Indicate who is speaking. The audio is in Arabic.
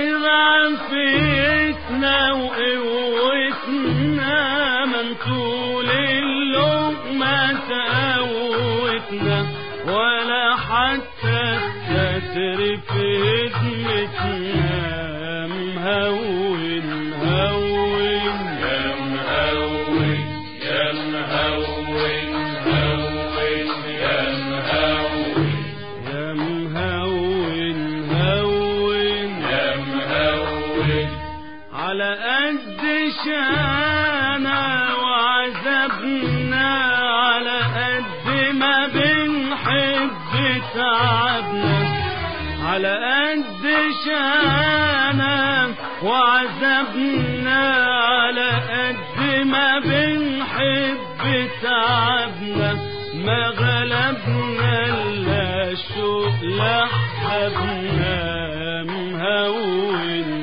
Speaker 1: عافيتنا وقوتنا من طول اللقمة تقوتنا ولا حتى الستر في هدمتنا مهون هون يا مهون يا مهون هون يا مهون يا مهون هون يا مهون على قد شانا وعذبنا على قد ما بنحب تعبنا على قد شانا وعذبنا على قد ما بنحب تعبنا ما غلبنا الا الشوق لحبنا مهون